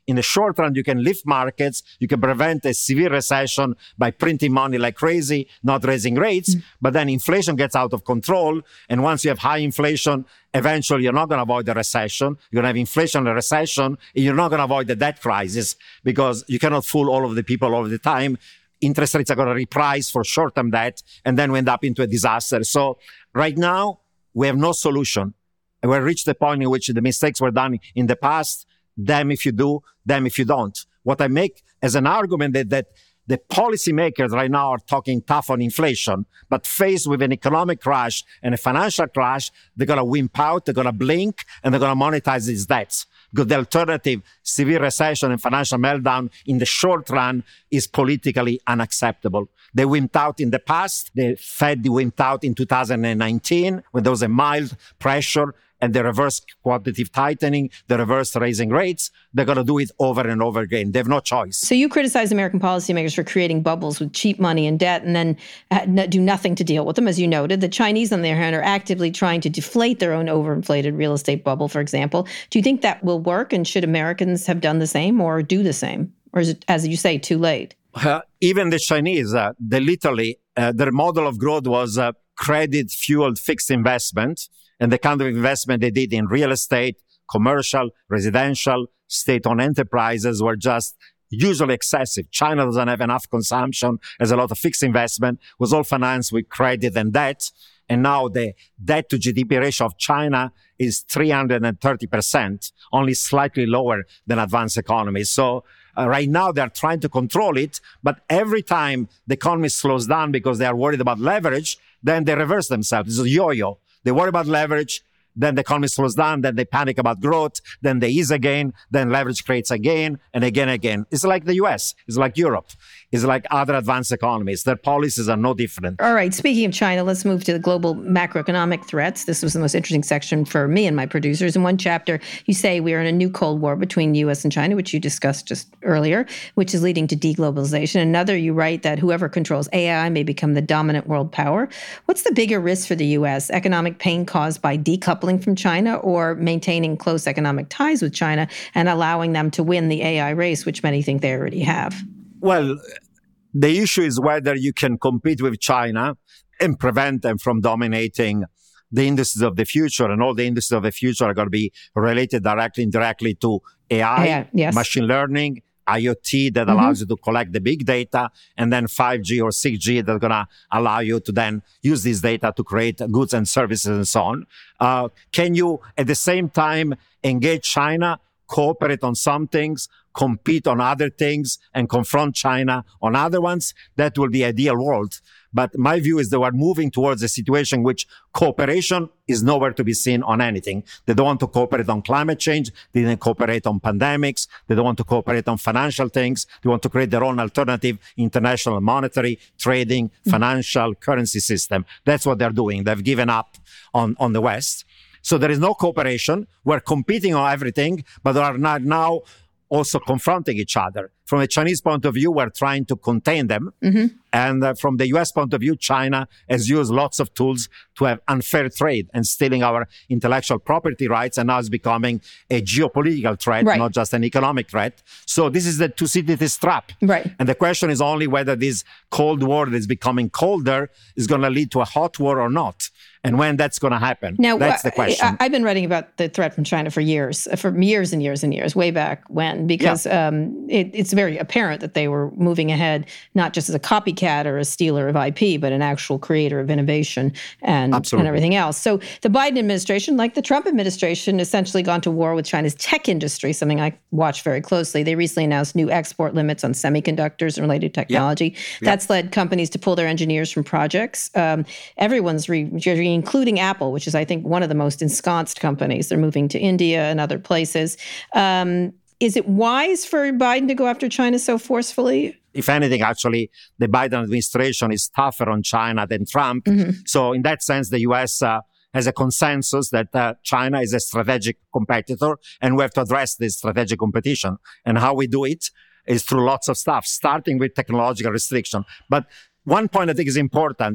in the short run, you can lift markets, you can prevent a severe recession by printing money like crazy, not raising rates, mm. but then inflation gets out of control. And once you have high inflation, eventually you're not going to avoid the recession. You're going to have inflation and recession, and you're not going to avoid the debt crisis because you cannot fool all of the people all of the time. Interest rates are going to reprice for short-term debt, and then we end up into a disaster. So right now, we have no solution. And we've reached the point in which the mistakes were done in the past. Damn if you do, damn if you don't. What I make as an argument that, that the policymakers right now are talking tough on inflation, but faced with an economic crash and a financial crash, they're going to wimp out, they're going to blink, and they're going to monetize these debts. Because the alternative, severe recession and financial meltdown in the short run, is politically unacceptable. They wimped out in the past. The Fed wimped out in two thousand nineteen when there was a mild pressure and the reverse quantitative tightening, the reverse raising rates. They're going to do it over and over again. They have no choice. So you criticize American policymakers for creating bubbles with cheap money and debt and then do nothing to deal with them, as you noted. The Chinese, on the other hand, are actively trying to deflate their own overinflated real estate bubble, for example. Do you think that will work? And should Americans have done the same or do the same? Or is it, as you say, too late? Uh, even the Chinese, uh, they literally, uh, their model of growth was uh, credit-fueled fixed investment. And the kind of investment they did in real estate, commercial, residential, state-owned enterprises were just usually excessive. China doesn't have enough consumption, has a lot of fixed investment, was all financed with credit and debt. And now the debt to G D P ratio of China is three hundred thirty percent, only slightly lower than advanced economies. So uh, right now they're trying to control it, but every time the economy slows down because they are worried about leverage, then they reverse themselves. It's a yo-yo. They worry about leverage, then the economy slows down, then they panic about growth, then they ease again, then leverage creates again, and again, again. It's like the U S, it's like Europe, it's like other advanced economies. Their policies are no different. All right, speaking of China, let's move to the global macroeconomic threats. This was the most interesting section for me and my producers. In one chapter, you say we are in a new Cold War between the U S and China, which you discussed just earlier, which is leading to deglobalization. Another, you write that whoever controls A I may become the dominant world power. What's the bigger risk for the U S? Economic pain caused by decoupling from China or maintaining close economic ties with China and allowing them to win the A I race, which many think they already have? Well, the issue is whether you can compete with China and prevent them from dominating the industries of the future. And all the industries of the future are going to be related directly and indirectly to A I, yeah, yes. machine learning, IoT that mm-hmm. allows you to collect the big data, and then five G or six G that's going to allow you to then use this data to create goods and services and so on. Uh, can you, at the same time, engage China, cooperate on some things, compete on other things, and confront China on other ones? That will be the ideal world. But my view is that we're moving towards a situation in which cooperation is nowhere to be seen on anything. They don't want to cooperate on climate change. They didn't cooperate on pandemics. They don't want to cooperate on financial things. They want to create their own alternative international monetary, trading, financial, mm-hmm. currency system. That's what they're doing. They've given up on, on the West. So there is no cooperation. We're competing on everything, but they are not now also confronting each other. From a Chinese point of view, we're trying to contain them. Mm-hmm. And uh, from the U S point of view, China has used lots of tools to have unfair trade and stealing our intellectual property rights, and now it's becoming a geopolitical threat, right. not just an economic threat. So this is the Thucydides trap. Right. And the question is only whether this Cold War that is becoming colder is going to lead to a hot war or not. And when that's going to happen. Now, that's the question. I, I've been writing about the threat from China for years, for years and years and years, way back when, because yeah. um, it, it's very apparent that they were moving ahead, not just as a copycat or a stealer of I P, but an actual creator of innovation and, and everything else. So the Biden administration, like the Trump administration, essentially gone to war with China's tech industry, something I watch very closely. They recently announced new export limits on semiconductors and related technology. Yeah. That's yeah. led companies to pull their engineers from projects. Um, everyone's re- re- including Apple, which is, I think, one of the most ensconced companies. They're moving to India and other places. Um, is it wise for Biden to go after China so forcefully? If anything, actually, the Biden administration is tougher on China than Trump. Mm-hmm. So in that sense, the U S uh, has a consensus that uh, China is a strategic competitor, and we have to address this strategic competition. And how we do it is through lots of stuff, starting with technological restriction. But one point I think is important.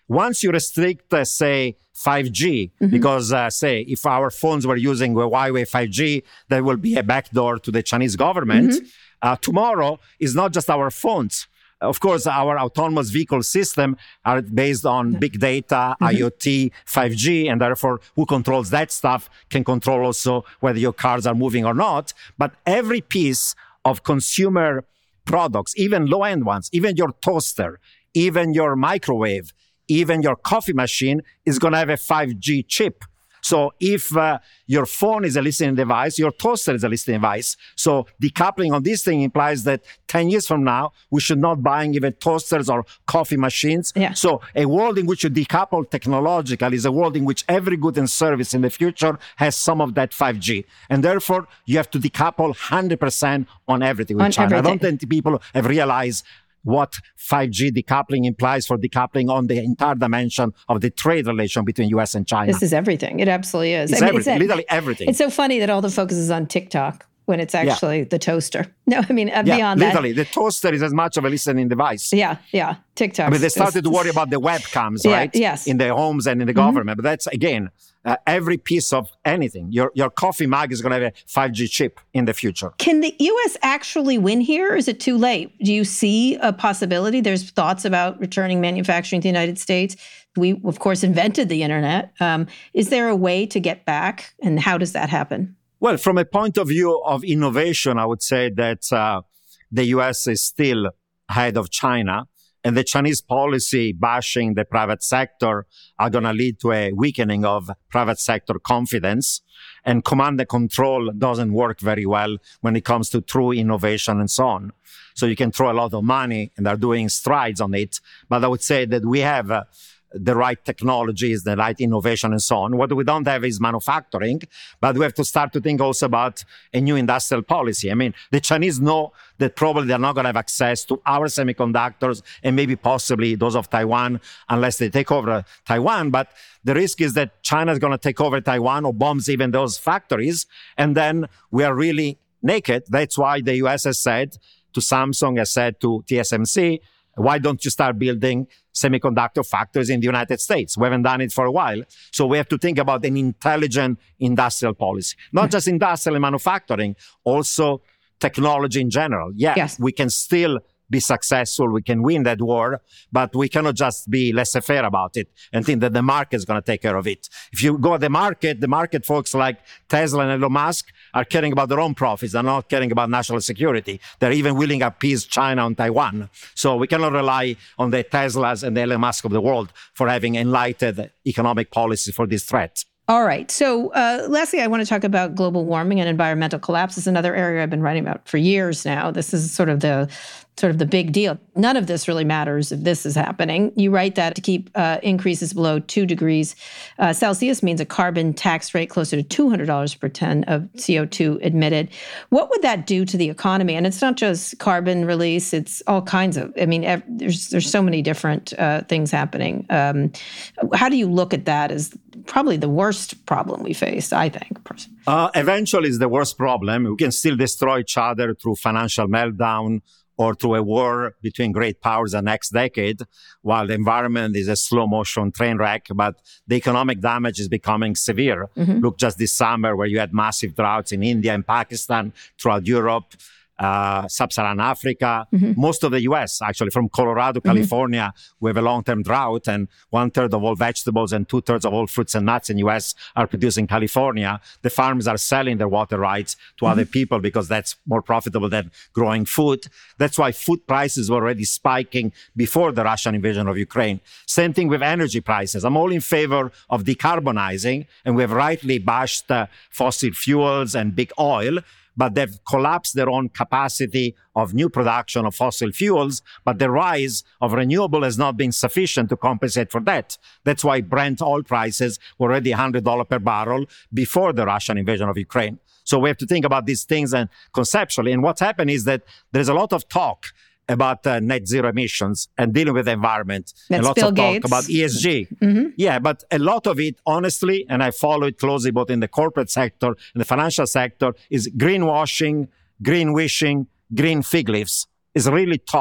Once you restrict, uh, say, five G, mm-hmm. because, uh, say, if our phones were using Huawei five G, there will be a backdoor to the Chinese government. Mm-hmm. Uh, tomorrow is not just our phones. Of course, our autonomous vehicle system are based on big data, mm-hmm. IoT, five G, and therefore who controls that stuff can control also whether your cars are moving or not. But every piece of consumer products, even low-end ones, even your toaster, even your microwave, even your coffee machine is going to have a five G chip. So if uh, your phone is a listening device, your toaster is a listening device. So decoupling on this thing implies that ten years from now, we should not buying even toasters or coffee machines. Yeah. So a world in which you decouple technological is a world in which every good and service in the future has some of that five G. And therefore, you have to decouple one hundred percent on everything with on China. Everything. I don't think people have realized what five G decoupling implies for decoupling on the entire dimension of the trade relation between U S and China. This is everything. It absolutely is. It's I mean, everything, it's, literally everything. It's so funny that all the focus is on TikTok when it's actually yeah. the toaster. No, I mean, uh, yeah, beyond literally, that. the toaster is as much of a listening device. Yeah, yeah, TikTok. I mean, they started to worry about the webcams, yeah, right? Yes. In the homes and in the mm-hmm. government. But that's, again, uh, every piece of anything. Your your coffee mug is going to have a five G chip in the future. Can the U S actually win here, or is it too late? Do you see a possibility? There's thoughts about returning manufacturing to the United States. We, of course, invented the internet. Um, is there a way to get back, and how does that happen? Well, from a point of view of innovation, I would say that uh, the U S is still ahead of China. And the Chinese policy bashing the private sector are going to lead to a weakening of private sector confidence. And command and control doesn't work very well when it comes to true innovation and so on. So you can throw a lot of money, and they're doing strides on it. But I would say that we have uh, the right technologies, the right innovation, and so on. What we don't have is manufacturing, but we have to start to think also about a new industrial policy. I mean, the Chinese know that probably they're not going to have access to our semiconductors and maybe possibly those of Taiwan unless they take over Taiwan. But the risk is that China is going to take over Taiwan or bombs even those factories, and then we are really naked. That's why the U S has said to Samsung, has said to T S M C, why don't you start building semiconductor factories in the United States? We haven't done it for a while. So we have to think about an intelligent industrial policy, not just industrial and manufacturing, also technology in general. Yeah, yes. We can still be successful. We can win that war, but we cannot just be laissez-faire about it and think that the market is going to take care of it. If you go to the market, the market folks like Tesla and Elon Musk are caring about their own profits. They're not caring about national security. They're even willing to appease China and Taiwan. So we cannot rely on the Teslas and the Elon Musk of the world for having enlightened economic policy for this threat. All right. So uh, lastly, I want to talk about global warming and environmental collapse. This is another area I've been writing about for years now. This is sort of the sort of the big deal. None of this really matters if this is happening. You write that to keep uh, increases below two degrees uh, Celsius means a carbon tax rate closer to two hundred dollars per ton of C O two emitted. What would that do to the economy? And it's not just carbon release. It's all kinds of, I mean, ev- there's there's so many different uh, things happening. Um, how do you look at that as probably the worst problem we face, I think? Uh, eventually, it's the worst problem. We can still destroy each other through financial meltdown or through a war between great powers the next decade, while the environment is a slow-motion train wreck, but the economic damage is becoming severe. Mm-hmm. Look, just this summer where you had massive droughts in India and Pakistan, throughout Europe, Uh, Sub-Saharan Africa, mm-hmm. most of the U S, actually, from Colorado, California, mm-hmm. we have a long-term drought, and one-third of all vegetables and two-thirds of all fruits and nuts in the U S are produced in California. The farms are selling their water rights to mm-hmm. other people because that's more profitable than growing food. That's why food prices were already spiking before the Russian invasion of Ukraine. Same thing with energy prices. I'm all in favor of decarbonizing, and we have rightly bashed uh, fossil fuels and big oil, but they've collapsed their own capacity of new production of fossil fuels, but the rise of renewable has not been sufficient to compensate for that. That's why Brent oil prices were already one hundred dollars per barrel before the Russian invasion of Ukraine. So we have to think about these things and conceptually. And what's happened is that there's a lot of talk about uh, net zero emissions and dealing with the environment. That's and lots Bill of Gates. talk about E S G. Mm-hmm. Yeah, but a lot of it, honestly, and I follow it closely both in the corporate sector and the financial sector, is greenwashing, green wishing, green fig leaves. It's really talk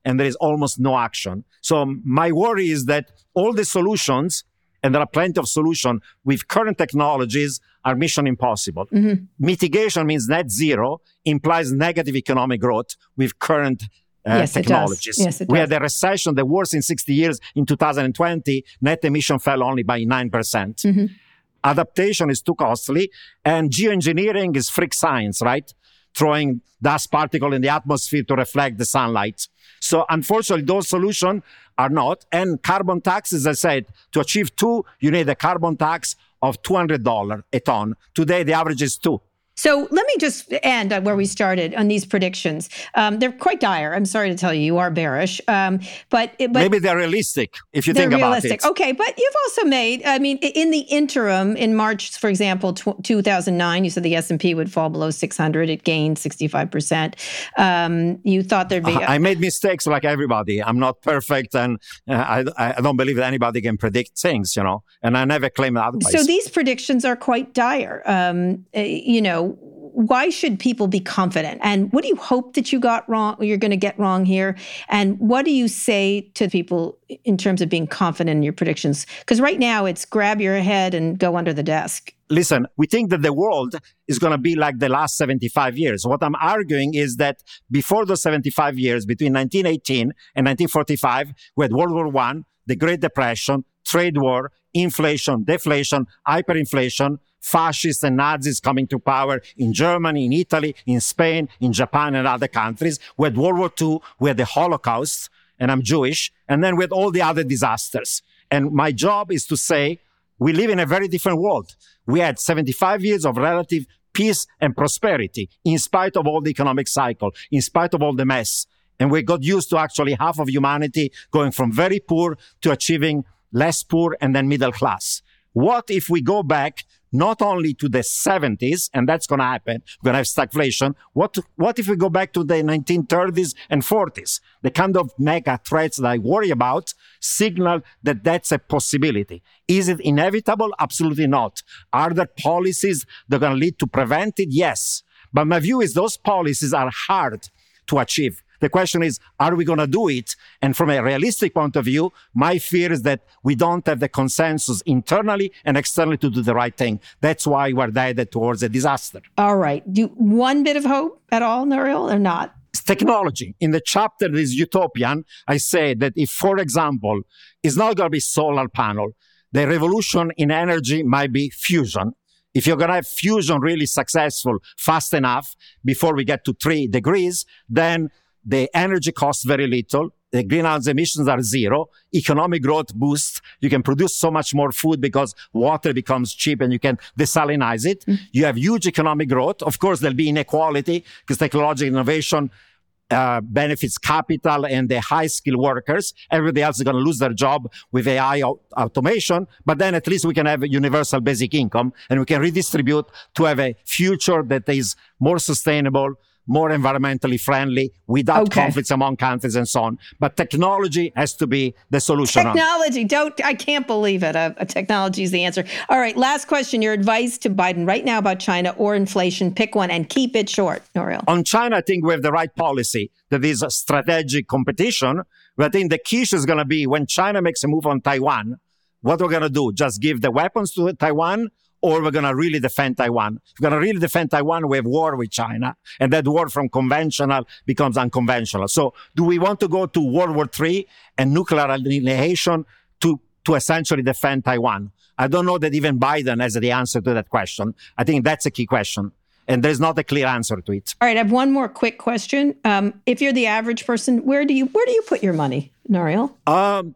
and there is almost no action. So my worry is that all the solutions, and there are plenty of solutions with current technologies, are mission impossible. Mm-hmm. Mitigation means net zero implies negative economic growth with current uh, yes, technologies. It does. Yes, it we does. had a recession, the worst in sixty years. In two thousand twenty, net emission fell only by nine percent. Mm-hmm. Adaptation is too costly, and geoengineering is freak science, right? Throwing dust particle in the atmosphere to reflect the sunlight. So unfortunately, those solutions are not. And carbon tax, as I said, to achieve two, you need a carbon tax of two hundred dollars a ton. Today, the average is two. So let me just end on where we started on these predictions. Um, they're quite dire. I'm sorry to tell you, you are bearish. Um, but, but maybe they're realistic if you think realistic. about it. Okay, but you've also made, I mean, in the interim, in March, for example, two thousand nine, you said the S and P would fall below six hundred. It gained sixty-five percent. Um, you thought there'd be... A- I made mistakes like everybody. I'm not perfect, and uh, I, I don't believe that anybody can predict things, you know, and I never claim otherwise. So these predictions are quite dire. Um, uh, you know, why should people be confident? And what do you hope that you got wrong, you're going to get wrong here? And what do you say to people in terms of being confident in your predictions? Because right now it's grab your head and go under the desk. Listen, we think that the world is going to be like the last seventy-five years. What I'm arguing is that before those seventy-five years, between nineteen eighteen and nineteen forty-five, we had World War One, the Great Depression, trade war, inflation, deflation, hyperinflation, fascists and Nazis coming to power in Germany, in Italy, in Spain, in Japan, and other countries. We had World War Two, we had the Holocaust, and I'm Jewish, and then we had all the other disasters. And my job is to say, we live in a very different world. We had seventy-five years of relative peace and prosperity, in spite of all the economic cycle, in spite of all the mess. And we got used to actually half of humanity going from very poor to achieving less poor and then middle class. What if we go back not only to the seventies, and that's going to happen, we're going to have stagflation. What, what if we go back to the nineteen thirties and forties? The kind of mega threats that I worry about signal that that's a possibility. Is it inevitable? Absolutely not. Are there policies that are going to lead to prevent it? Yes. But my view is those policies are hard to achieve. The question is, are we going to do it? And from a realistic point of view, my fear is that we don't have the consensus internally and externally to do the right thing. That's why we're headed towards a disaster. All right. Do one bit of hope at all, Nouriel, or not? It's technology. In the chapter that is utopian, I say that if, for example, it's not going to be solar panel, the revolution in energy might be fusion. If you're going to have fusion really successful fast enough before we get to three degrees, then the energy costs very little. The greenhouse emissions are zero. Economic growth boosts. You can produce so much more food because water becomes cheap and you can desalinize it. Mm. You have huge economic growth. Of course, there'll be inequality because technological innovation uh, benefits capital and the high-skilled workers. Everybody else is going to lose their job with A I o- automation. But then at least we can have a universal basic income and we can redistribute to have a future that is more sustainable, more environmentally friendly, without okay. conflicts among countries and so on. But technology has to be the solution. Technology, don't, I can't believe it. A, a technology is the answer. All right, last question. Your advice to Biden right now about China or inflation, pick one and keep it short, Nouriel. On China, I think we have the right policy. That is a strategic competition. But I think the key is going to be when China makes a move on Taiwan, what we're going to do? Just give the weapons to Taiwan? Or we're going to really defend Taiwan. If we're going to really defend Taiwan, we have war with China. And that war from conventional becomes unconventional. So do we want to go to World War Three and nuclear annihilation to, to essentially defend Taiwan? I don't know that even Biden has the answer to that question. I think that's a key question. And there's not a clear answer to it. All right, I have one more quick question. Um, if you're the average person, where do you where do you put your money, Nouriel? Um,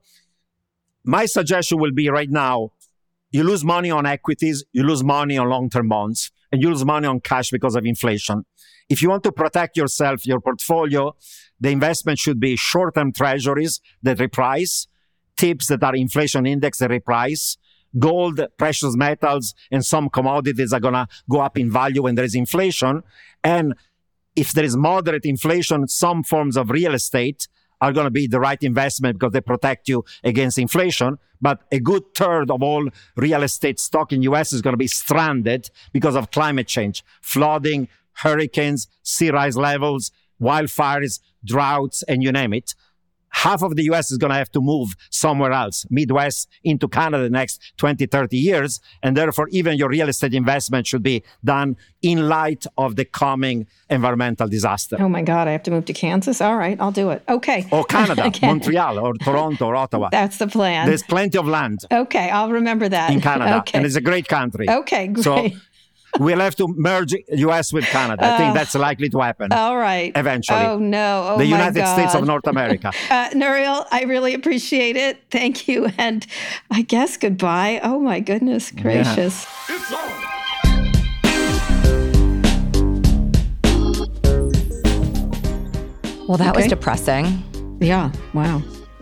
my suggestion will be right now, you lose money on equities, you lose money on long-term bonds, and you lose money on cash because of inflation. If you want to protect yourself, your portfolio, the investment should be short-term treasuries that reprice, tips that are inflation index that reprice, gold, precious metals, and some commodities are going to go up in value when there is inflation. And if there is moderate inflation, some forms of real estate are going to be the right investment because they protect you against inflation. But a good third of all real estate stock in U S is going to be stranded because of climate change, flooding, hurricanes, sea rise levels, wildfires, droughts, and you name it. half of the U S is going to have to move somewhere else, Midwest into Canada the next twenty, thirty years. And therefore, even your real estate investment should be done in light of the coming environmental disaster. Oh my God, I have to move to Kansas? All right, I'll do it. Okay. Or Canada, Montreal, or Toronto, or Ottawa. That's the plan. There's plenty of land. Okay, I'll remember that. In Canada. Okay. And it's a great country. Okay, great. So we'll have to merge U S with Canada. I think that's likely to happen. All right. Eventually. Oh, no. Oh, the my United God. States of North America. uh, Nouriel, I really appreciate it. Thank you. And I guess goodbye. Oh, my goodness gracious. Yeah. It's on. Well, that Okay. was depressing. Yeah. Wow.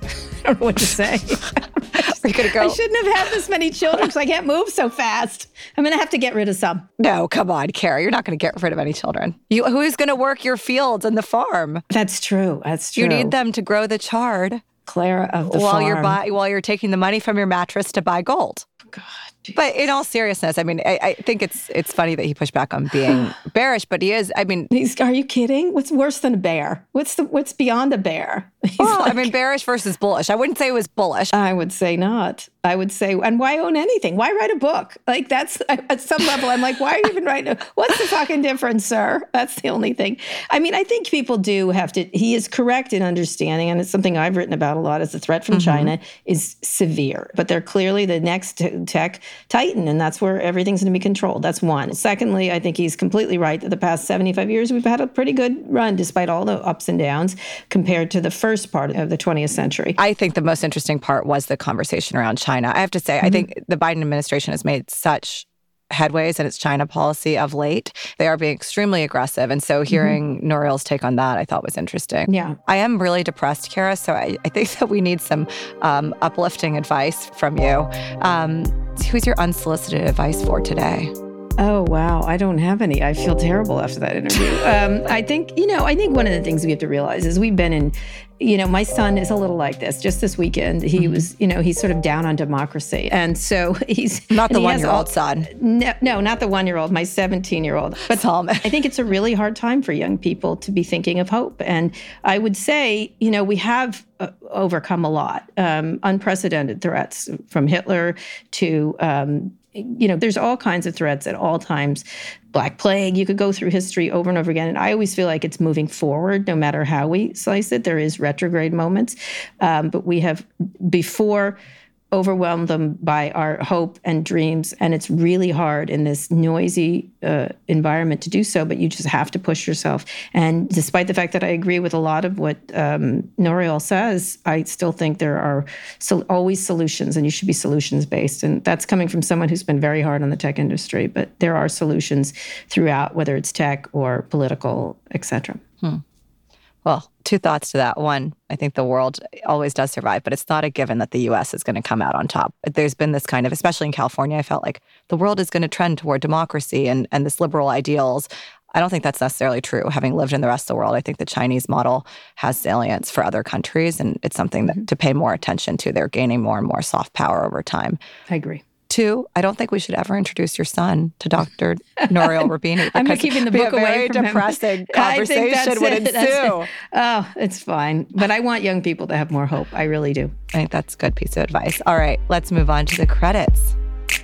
I don't know what to say. Are you going to go? I shouldn't have had this many children because I can't move so fast. I'm going to have to get rid of some. No, come on, Kara. You're not going to get rid of any children. You, who's going to work your fields and the farm? That's true. That's true. You need them to grow the chard Clara of the while farm. you're buy, while you're taking the money from your mattress to buy gold. God, geez. But in all seriousness, I mean, I, I think it's it's funny that he pushed back on being bearish, but he is. I mean, He's, are you kidding? What's worse than a bear? What's the what's beyond a bear? He's well, I like- mean, bearish versus bullish. I wouldn't say it was bullish. I would say not. I would say, and why own anything? Why write a book? Like that's at some level, I'm like, why are you even writing? A, what's the fucking difference, sir? That's the only thing. I mean, I think people do have to. He is correct in understanding, and it's something I've written about a lot. Is the threat from mm-hmm. China is severe, but they're clearly the next tech titan, and that's where everything's going to be controlled. That's one. Secondly, I think he's completely right that the past seventy-five years we've had a pretty good run, despite all the ups and downs, compared to the first part of the twentieth century. I think the most interesting part was the conversation around China. I have to say, mm-hmm. I think the Biden administration has made such headways in its China policy of late. They are being extremely aggressive. And so hearing mm-hmm. Nouriel's take on that, I thought was interesting. Yeah. I am really depressed, Kara, so I, I think that we need some um, uplifting advice from you. Um, who's your unsolicited advice for today? Oh, wow. I don't have any. I feel terrible after that interview. Um, I think, you know, I think one of the things we have to realize is we've been in, you know, my son is a little like this. Just this weekend, he mm-hmm. was, you know, he's sort of down on democracy. And so he's... Not the he one-year-old son. No, no, not the one-year-old, my seventeen-year-old. But Solomon. I think it's a really hard time for young people to be thinking of hope. And I would say, you know, we have uh, overcome a lot. Um, unprecedented threats from Hitler to... Um, You know, there's all kinds of threats at all times. Black Plague, you could go through history over and over again. And I always feel like it's moving forward, no matter how we slice it. There is retrograde moments. Um, but we have before overwhelmed them by our hope and dreams. And it's really hard in this noisy uh, environment to do so, but you just have to push yourself. And despite the fact that I agree with a lot of what um, Nouriel says, I still think there are so always solutions, and you should be solutions-based. And that's coming from someone who's been very hard on the tech industry, but there are solutions throughout, whether it's tech or political, et cetera. Hmm. Well, two thoughts to that. One, I think the world always does survive, but it's not a given that the U S is going to come out on top. There's been this kind of, especially in California, I felt like the world is going to trend toward democracy and, and this liberal ideals. I don't think that's necessarily true. Having lived in the rest of the world, I think the Chinese model has salience for other countries, and it's something that, to pay more attention to. They're gaining more and more soft power over time. I agree. Two, I don't think we should ever introduce your son to Doctor Nouriel Roubini. I'm keeping the book a away very from depressing him. conversation would it. ensue. It. Oh, it's fine. But I want young people to have more hope. I really do. I think that's a good piece of advice. All right, let's move on to the credits.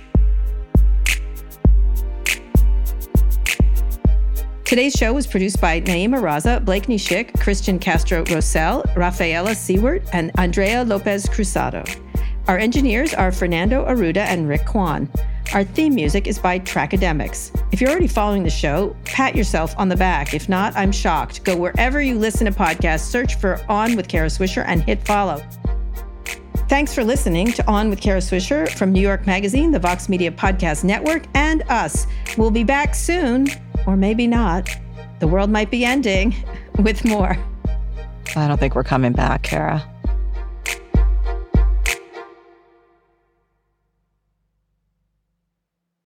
Today's show was produced by Naima Raza, Blakeney Schick, Christian Castro-Rosell, Rafaela Seward, and Andrea Lopez Cruzado. Our engineers are Fernando Arruda and Rick Kwan. Our theme music is by Trackademics. If you're already following the show, pat yourself on the back. If not, I'm shocked. Go wherever you listen to podcasts, search for On with Kara Swisher and hit follow. Thanks for listening to On with Kara Swisher from New York Magazine, the Vox Media Podcast Network, and us. We'll be back soon, or maybe not. The world might be ending with more. I don't think we're coming back, Kara.